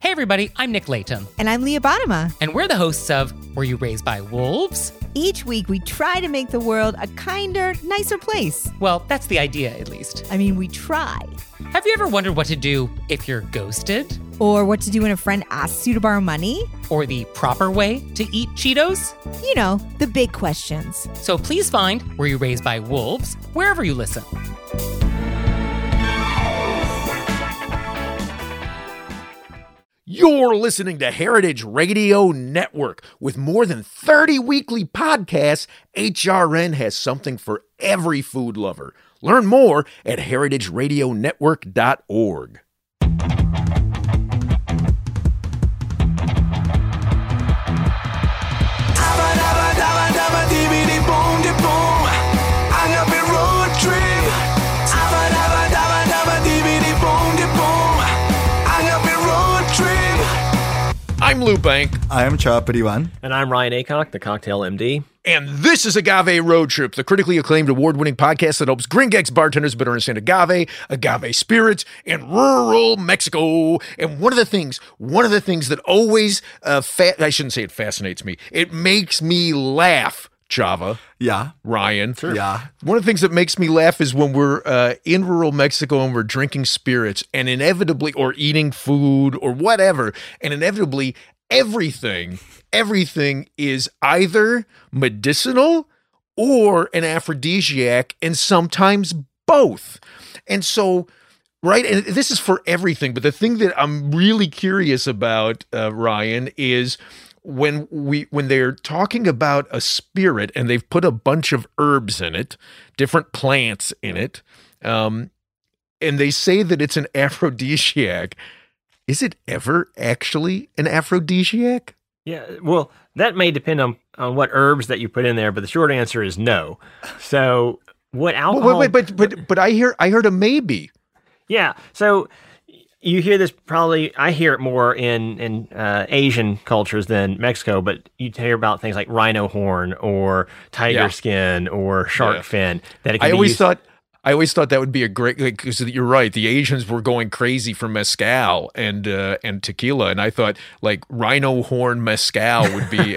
Hey everybody, I'm Nick Layton. And I'm Leah Bottima. And we're the hosts of Were You Raised by Wolves? Each week we try to make the world a kinder, nicer place. Well, that's the idea, at least. I mean, we try. Have you ever wondered what to do if you're ghosted? Or what to do when a friend asks you to borrow money? Or the proper way to eat Cheetos? You know, the big questions. So please find Were You Raised by Wolves wherever you listen. You're listening to Heritage Radio Network. With more than 30 weekly podcasts, HRN has something for every food lover. Learn more at heritageradionetwork.org. I'm Lou Bank. I am Cha Periwan. And I'm Ryan Aycock, the Cocktail MD. And this is Agave Road Trip, the critically acclaimed award-winning podcast that helps Gringex bartenders better understand agave spirits, and rural Mexico. And one of the things that always, I shouldn't say it fascinates me, it makes me laugh, Chava. Yeah. Ryan. Sure. Yeah. One of the things that makes me laugh is when we're in rural Mexico and we're drinking spirits and inevitably, or eating food or whatever, and inevitably everything is either medicinal or an aphrodisiac, and sometimes both. And so, right, and this is for everything, but the thing that I'm really curious about, Ryan, is when they're talking about a spirit and they've put a bunch of herbs in it, different plants in it, and they say that it's an aphrodisiac, is it ever actually an aphrodisiac? Yeah, well, that may depend on what herbs that you put in there, but the short answer is no. So what alcohol... But I heard a maybe. Yeah, so you hear this probably, I hear it more in Asian cultures than Mexico, but you hear about things like rhino horn or tiger skin or shark fin. That it can I always thought that would be a great, because you're right, the Asians were going crazy for mezcal and tequila, and I thought like rhino horn mezcal would be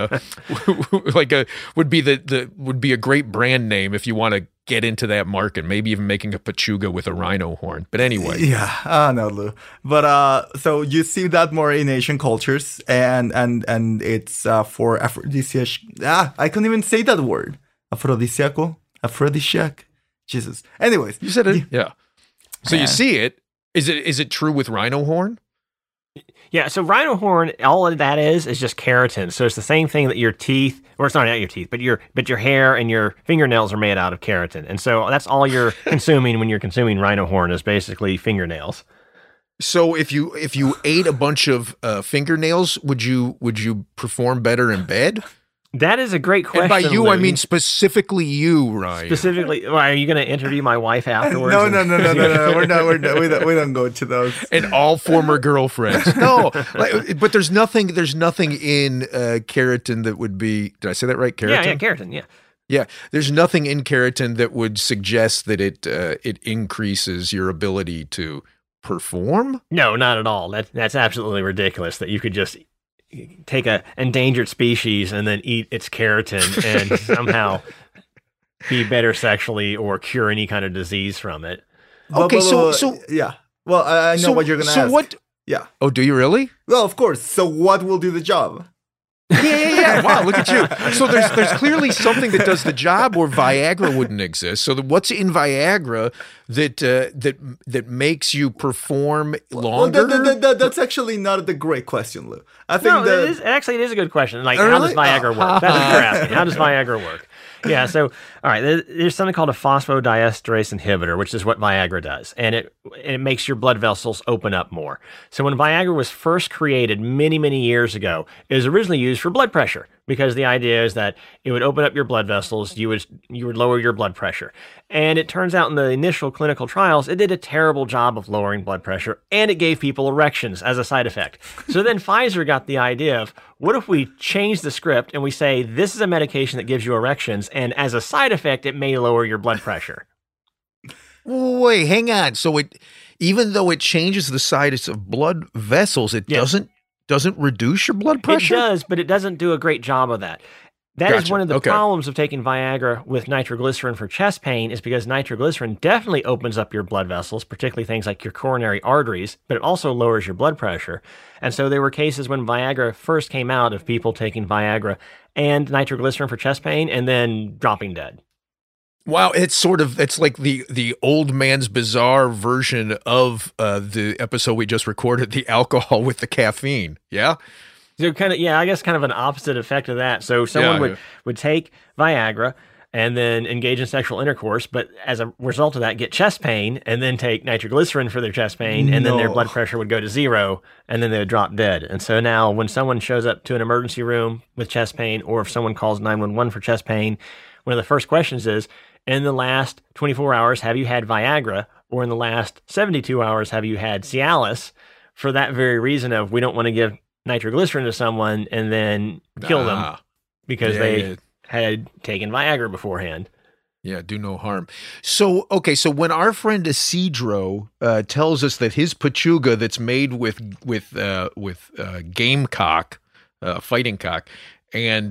would be a great brand name if you want to get into that market, maybe even making a pachuga with a rhino horn. But anyway. Yeah, no, Lou. But so you see that more in Asian cultures, and it's for aphrodisiac. I can't even say that word. Aphrodisiac. Jesus. Anyways. You said it. Yeah. So you see it. Is it true with rhino horn? Yeah, so rhino horn, all of that is just keratin. So it's the same thing that your teeth, or it's not your teeth, but your hair and your fingernails are made out of keratin. And so that's all you're consuming when you're consuming rhino horn is basically fingernails. So if you ate a bunch of fingernails, would you perform better in bed? That is a great question. And by you, Louis. I mean specifically you, Ryan. Specifically, are you going to interview my wife afterwards? No. We're not. We don't go to those. And all former girlfriends. No, but there's nothing in keratin that would be. Did I say that right? Keratin. Yeah, keratin. Yeah. Yeah, there's nothing in keratin that would suggest that it increases your ability to perform. No, not at all. That's absolutely ridiculous. That you could just take a endangered species and then eat its keratin and somehow be better sexually or cure any kind of disease from it. Okay, so yeah. Well, I know what you're going to ask. So what? Yeah. Oh, do you really? Well, of course. So what will do the job? Yeah. Wow, look at you. So there's clearly something that does the job, or Viagra wouldn't exist. So what's in Viagra that makes you perform longer? Well, that's actually not a great question, Lou. I think it is a good question. Like, how does Viagra work? That's what you're asking. How does Viagra work? Yeah, so, all right, there's something called a phosphodiesterase inhibitor, which is what Viagra does, and it makes your blood vessels open up more. So when Viagra was first created many, many years ago, it was originally used for blood pressure, because the idea is that it would open up your blood vessels, you would lower your blood pressure. And it turns out in the initial clinical trials, it did a terrible job of lowering blood pressure, and it gave people erections as a side effect. So then Pfizer got the idea of, what if we change the script and we say, this is a medication that gives you erections, and as a side effect, it may lower your blood pressure. Wait, hang on. So even though it changes the size of blood vessels, it doesn't reduce your blood pressure? It does, but it doesn't do a great job of that. That is one of the problems of taking Viagra with nitroglycerin for chest pain, is because nitroglycerin definitely opens up your blood vessels, particularly things like your coronary arteries, but it also lowers your blood pressure. And so there were cases when Viagra first came out of people taking Viagra and nitroglycerin for chest pain and then dropping dead. Wow, it's like the old man's bizarre version of the episode we just recorded, the alcohol with the caffeine. Yeah? So I guess kind of an opposite effect of that. So someone would take Viagra and then engage in sexual intercourse, but as a result of that, get chest pain and then take nitroglycerin for their chest pain, and then their blood pressure would go to 0, and then they would drop dead. And so now when someone shows up to an emergency room with chest pain, or if someone calls 911 for chest pain, one of the first questions is, in the last 24 hours, have you had Viagra? Or in the last 72 hours, have you had Cialis? For that very reason of, we don't want to give nitroglycerin to someone and then kill them because they had taken Viagra beforehand. Yeah, do no harm. So when our friend Isidro tells us that his pechuga that's made with gamecock, fighting cock, and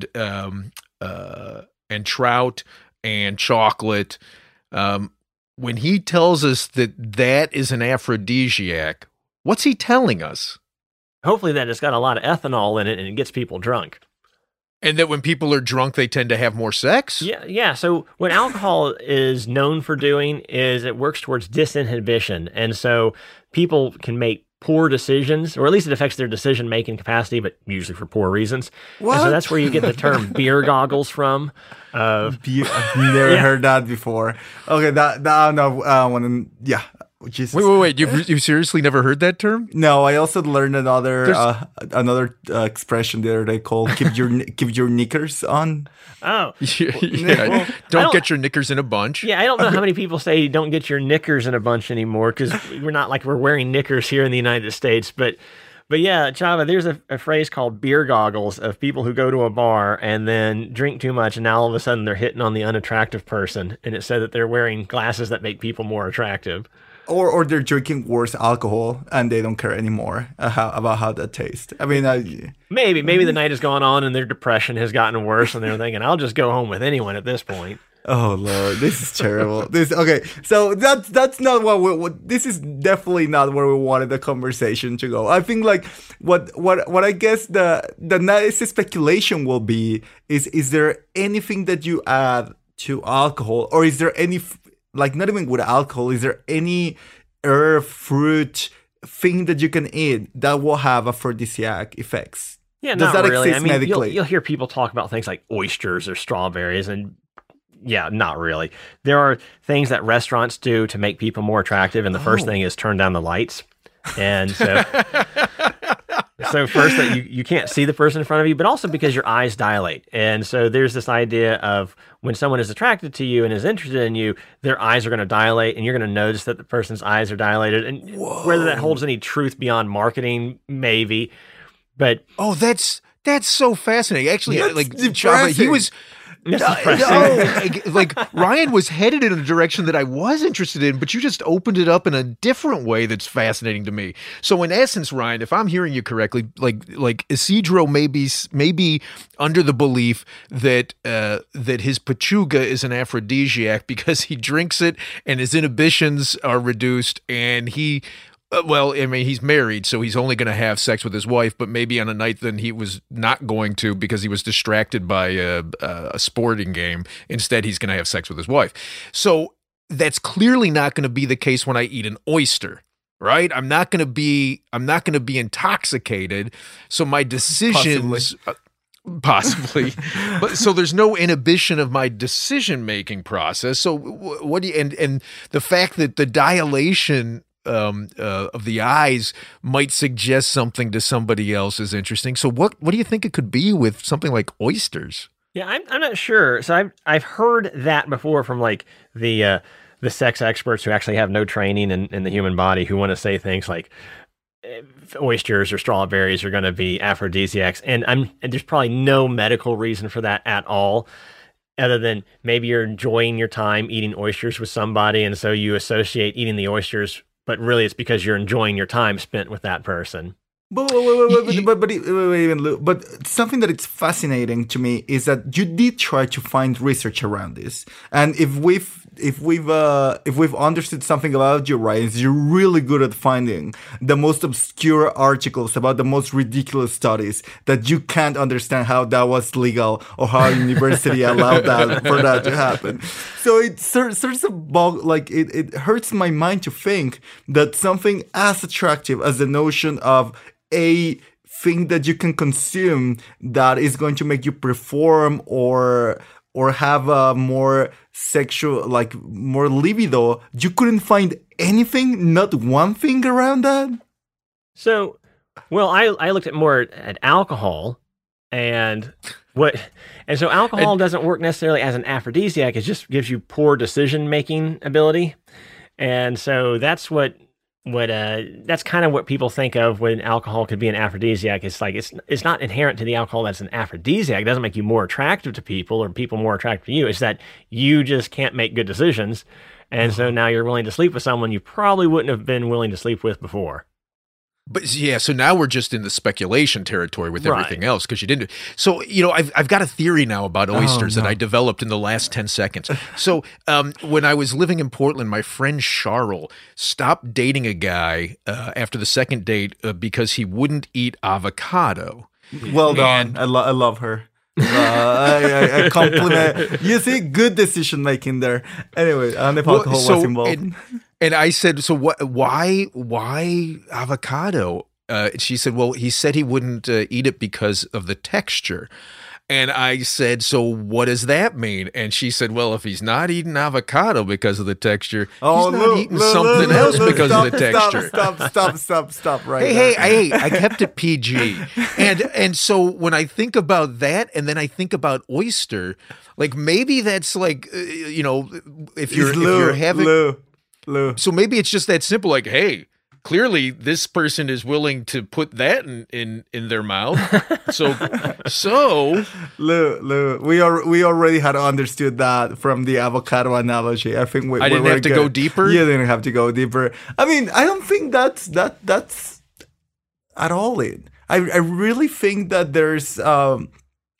trout and chocolate, when he tells us that is an aphrodisiac, what's he telling us? Hopefully that it's got a lot of ethanol in it and it gets people drunk. And that when people are drunk, they tend to have more sex? Yeah. So what alcohol is known for doing is it works towards disinhibition. And so people can make poor decisions, or at least it affects their decision-making capacity, but usually for poor reasons. What? And so that's where you get the term beer goggles from. I've never heard that before. Okay, Jesus. Wait! You seriously never heard that term? No, I also learned another expression the other day called "keep your knickers on." Oh, yeah. Don't get your knickers in a bunch. Yeah, I don't know how many people say don't get your knickers in a bunch anymore, because we're not like we're wearing knickers here in the United States, but yeah, Chava, there's a phrase called beer goggles of people who go to a bar and then drink too much, and now all of a sudden they're hitting on the unattractive person, and it said that they're wearing glasses that make people more attractive. Or they're drinking worse alcohol and they don't care anymore about how that tastes. I mean, maybe the night has gone on and their depression has gotten worse, and they're thinking, I'll just go home with anyone at this point. Oh Lord, this is terrible. So that's not what this is definitely not where we wanted the conversation to go. I think like what I guess the nice speculation will be is there anything that you add to alcohol, or is there any, like, not even with alcohol, is there any herb, fruit thing that you can eat that will have aphrodisiac effects? Yeah, does not that really. exist medically? You'll hear people talk about things like oysters or strawberries, and yeah, not really. There are things that restaurants do to make people more attractive, and the first thing is turn down the lights. And so first that you can't see the person in front of you, but also because your eyes dilate. And so there's this idea of when someone is attracted to you and is interested in you, their eyes are going to dilate, and you're going to notice that the person's eyes are dilated. And whether that holds any truth beyond marketing, maybe. But that's so fascinating. Actually, depressing. He was. Like Ryan was headed in a direction that I was interested in, but you just opened it up in a different way that's fascinating to me. So in essence, Ryan, if I'm hearing you correctly, like Isidro may be under the belief that his pechuga is an aphrodisiac because he drinks it and his inhibitions are reduced, and he. He's married, so he's only going to have sex with his wife, but maybe on a night then he was not going to because he was distracted by a sporting game. Instead, he's going to have sex with his wife. So that's clearly not going to be the case when I eat an oyster, right? I'm not going to be intoxicated. So my decisions... Possibly. But so there's no inhibition of my decision-making process. So what do you... And the fact that the dilation... of the eyes might suggest something to somebody else is interesting. So what do you think it could be with something like oysters? Yeah, I'm not sure. So I've heard that before from like the sex experts who actually have no training in the human body, who want to say things like oysters or strawberries are going to be aphrodisiacs, and there's probably no medical reason for that at all. Other than maybe you're enjoying your time eating oysters with somebody, and so you associate eating the oysters but really it's because you're enjoying your time spent with that person. But something that it's fascinating to me is that you did try to find research around this, and if we've understood something about you, Ryan, is you're really good at finding the most obscure articles about the most ridiculous studies that you can't understand how that was legal or how a university allowed that for that to happen. So it serves a bug, like it hurts my mind to think that something as attractive as the notion of a thing that you can consume that is going to make you perform or have a more sexual, like more libido, you couldn't find anything, not one thing around that? So, well, I looked at more at alcohol and so alcohol doesn't work necessarily as an aphrodisiac. It just gives you poor decision-making ability. And so that's that's kind of what people think of when alcohol could be an aphrodisiac. It's like it's not inherent to the alcohol that's an aphrodisiac. It doesn't make you more attractive to people or people more attractive to you. It's that you just can't make good decisions. And so now you're willing to sleep with someone you probably wouldn't have been willing to sleep with before. But yeah, so now we're just in the speculation territory with everything else because you didn't. So, I've got a theory now about oysters that I developed in the last 10 seconds. So when I was living in Portland, my friend Charles stopped dating a guy after the second date because he wouldn't eat avocado. Well done. I love her. I compliment. You see, good decision making there. Anyway, and if alcohol was involved. And I said, so what? Why avocado? She said, well, he said he wouldn't eat it because of the texture. And I said, so what does that mean? And she said, well, if he's not eating avocado because of the texture, he's not eating something else because of the texture. Stop right Hey, I kept it PG. And so when I think about that and then I think about oyster, like maybe that's like, if you're having... Lou. So maybe it's just that simple, like, hey, clearly this person is willing to put that in their mouth. So Lou, we already had understood that from the avocado analogy. I think I didn't have to go deeper. You didn't have to go deeper. I mean, I don't think that's at all it. I really think that there's I'm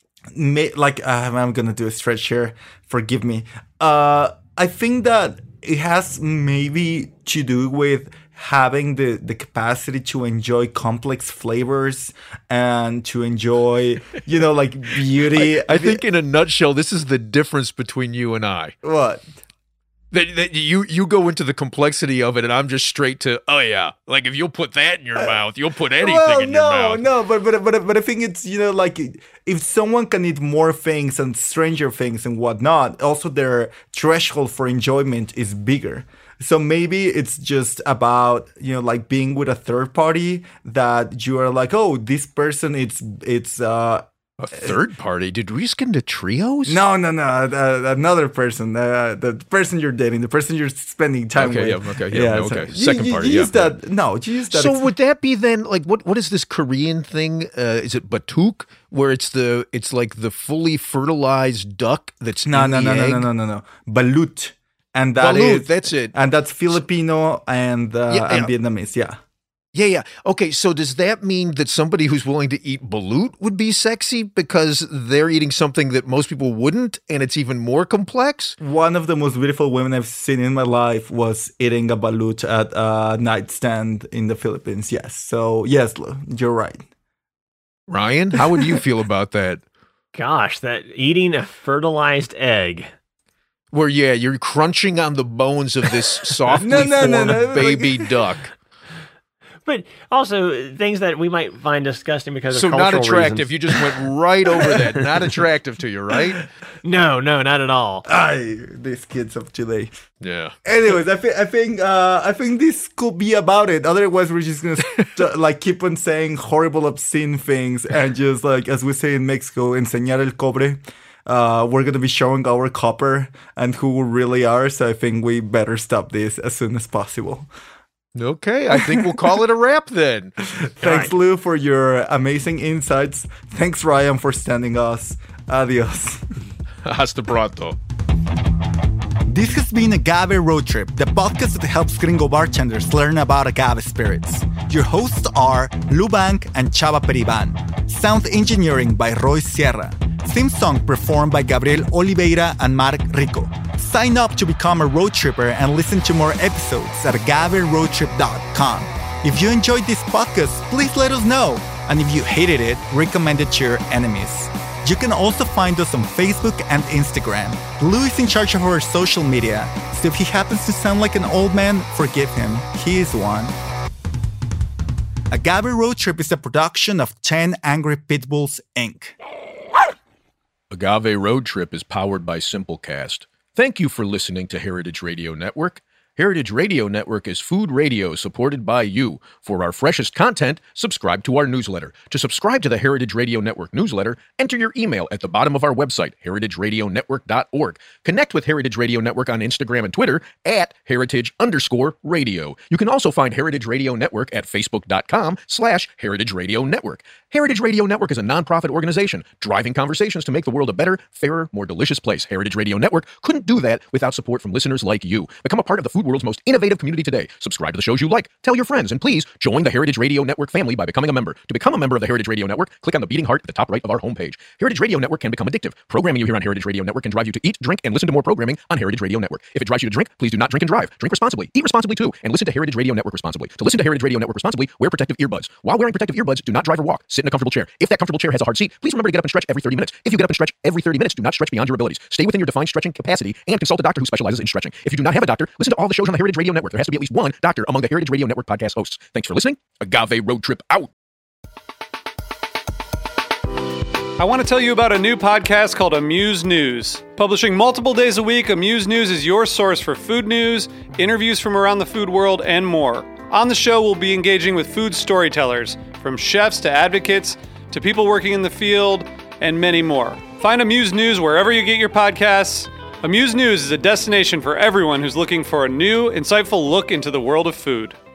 gonna do a stretch here. Forgive me. I think that it has maybe to do with having the capacity to enjoy complex flavors and to enjoy, like beauty. I think in a nutshell, this is the difference between you and I. What? That you go into the complexity of it, and I'm just straight to, oh yeah, like if you'll put that in your mouth, you'll put anything in your mouth. No, but I think it's like if someone can eat more things and stranger things and whatnot, also their threshold for enjoyment is bigger. So maybe it's just about like being with a third party that you are like, oh, this person it's a third party? Did we get into trios? No. Another person. The person you're dating, the person you're spending time with. Okay. Second party. You use that. So would that be then like what is this Korean thing? Is it batuk, where it's like the fully fertilized duck that's no. Balut. And that's it. And that's Filipino and Vietnamese. Yeah. Okay, so does that mean that somebody who's willing to eat balut would be sexy because they're eating something that most people wouldn't, and it's even more complex? One of the most beautiful women I've seen in my life was eating a balut at a nightstand in the Philippines. Yes. So, yes, you're right. Ryan, how would you feel about that? Gosh, that eating a fertilized egg. Where, you're crunching on the bones of this softly formed baby duck. But also things that we might find disgusting because of cultural reasons. So not attractive. Reasons. You just went right over that. Not attractive to you, right? No, not at all. These kids of today. Yeah. Anyways, I think this could be about it. Otherwise, we're just gonna keep on saying horrible, obscene things and just like as we say in Mexico, enseñar el cobre. We're going to be showing our copper and who we really are. So I think we better stop this as soon as possible. Okay, I think we'll call it a wrap then. Thanks, Lou, for your amazing insights. Thanks, Ryan, for standing us. Adios. Hasta pronto. This has been Agave Road Trip, the podcast that helps gringo bartenders learn about agave spirits. Your hosts are Lou Bank and Chava Periban. Sound engineering by Roy Sierra. Theme song performed by Gabriel Oliveira and Mark Rico. Sign up to become a road tripper and listen to more episodes at agaveroadtrip.com. If you enjoyed this podcast, please let us know. And if you hated it, recommend it to your enemies. You can also find us on Facebook and Instagram. Lou is in charge of our social media, so if he happens to sound like an old man, forgive him. He is one. Agave Road Trip is a production of 10 Angry Pitbulls, Inc. Agave Road Trip is powered by Simplecast. Thank you for listening to Heritage Radio Network. Heritage Radio Network is food radio supported by you. For our freshest content, subscribe to our newsletter. To subscribe to the Heritage Radio Network newsletter, enter your email at the bottom of our website, heritageradionetwork.org. Connect with Heritage Radio Network on Instagram and Twitter at @heritage_radio. You can also find Heritage Radio Network at facebook.com/Heritage Radio Network. Heritage Radio Network is a nonprofit organization driving conversations to make the world a better, fairer, more delicious place. Heritage Radio Network couldn't do that without support from listeners like you. Become a part of the food world's most innovative community today. Subscribe to the shows you like, tell your friends, and please join the Heritage Radio Network family by becoming a member. To become a member of the Heritage Radio Network, click on the beating heart at the top right of our homepage. Heritage Radio Network can become addictive. Programming you hear on Heritage Radio Network can drive you to eat, drink, and listen to more programming on Heritage Radio Network. If it drives you to drink, please do not drink and drive. Drink responsibly, eat responsibly too, and listen to Heritage Radio Network responsibly. To listen to Heritage Radio Network responsibly, wear protective earbuds. While wearing protective earbuds, do not drive or walk. Sit in a comfortable chair. If that comfortable chair has a hard seat, please remember to get up and stretch every 30 minutes. If you get up and stretch every 30 minutes, do not stretch beyond your abilities. Stay within your defined stretching capacity and consult a doctor who specializes in stretching. If you do not have a doctor, listen to all the shows on the Heritage Radio Network. There has to be at least one doctor among the Heritage Radio Network podcast hosts. Thanks for listening. Agave Road Trip out. I want to tell you about a new podcast called Amuse News. Publishing multiple days a week, Amuse News is your source for food news, interviews from around the food world, and more. On the show, we'll be engaging with food storytellers, from chefs to advocates to people working in the field, and many more. Find Amuse News wherever you get your podcasts. Amuse News is a destination for everyone who's looking for a new, insightful look into the world of food.